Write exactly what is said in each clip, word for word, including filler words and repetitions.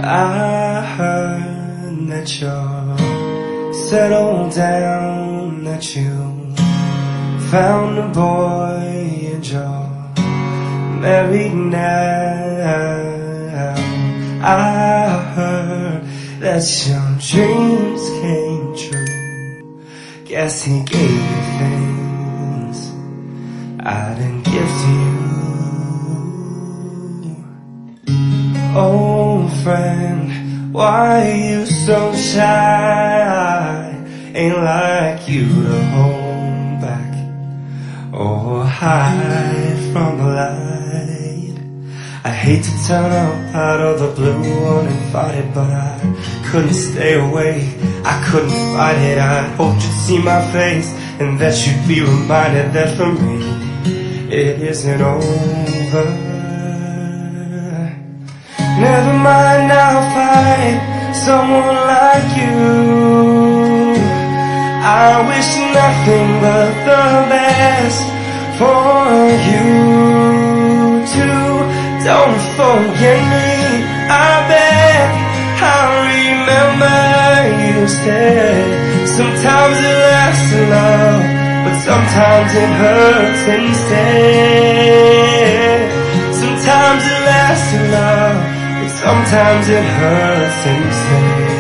I heard that you're settled down, that you found a boy and you're married now. I heard that your dreams came true. Guess he gave you things I didn't give to you. Oh friend, why are you so shy? Ain't like you to hold back or hide from the light. I hate to turn up out of the blue uninvited, but I couldn't stay away, I couldn't fight it. I hoped you'd see my face and that you'd be reminded that for me it isn't over. Never mind, I'll find someone like you. I wish nothing but the best for you too. Don't forget me, I beg. I remember you said sometimes it lasts in love, but sometimes it hurts instead. Sometimes it lasts in love, but sometimes it hurts instead.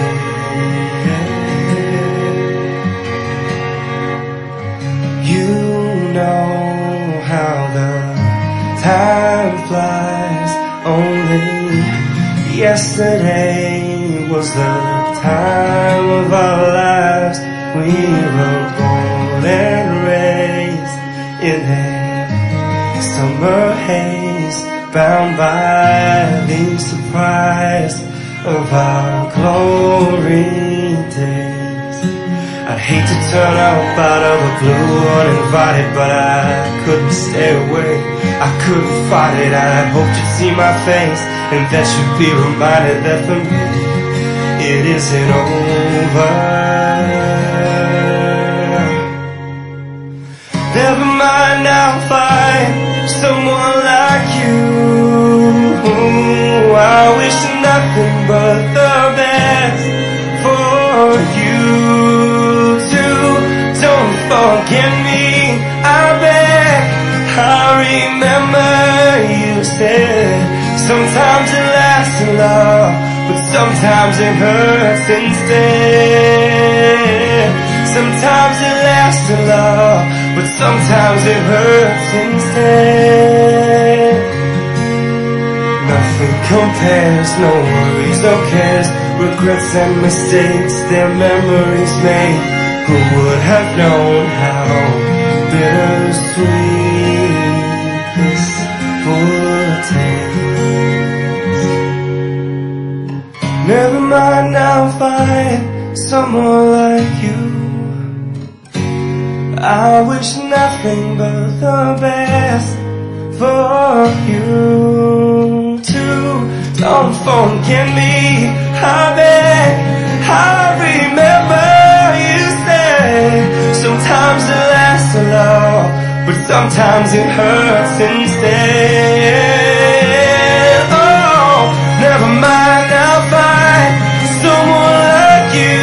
You know how the time flies. Only yesterday was the time of our lives. We were born and raised in a summer haze, bound by the surprise of our glory days. I'd hate to turn up out of the blue uninvited, but I couldn't stay away, I couldn't fight it. I hoped you'd see my face and that you'd be reminded that for me it isn't over. Never mind, I'll find someone like you. I wish nothing but the best for you too. Don't forget me, I beg. I remember you said sometimes it lasts in love, but sometimes it hurts instead. Sometimes it lasts in love, but sometimes it hurts instead. Nothing compares, no worries, no cares, regrets and mistakes, their memories made. Who would have known how bittersweet this would taste? Never mind, I'll find someone like you. I wish nothing but the best for you too. Don't forget me, I beg. I remember you said sometimes it lasts a lot, but sometimes it hurts instead. Oh, never mind, I'll find someone like you.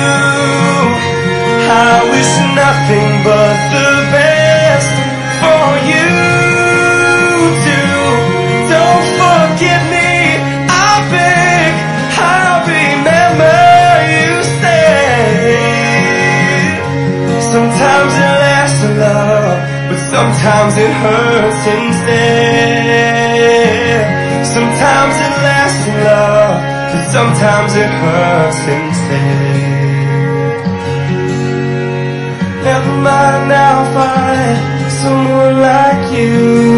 I wish nothing but the best for you too. Don't forget me, I beg. I remember you said sometimes it lasts a lot, but sometimes it hurts instead. Sometimes it lasts a lot, but sometimes it hurts instead. Never mind, I'll find someone like you.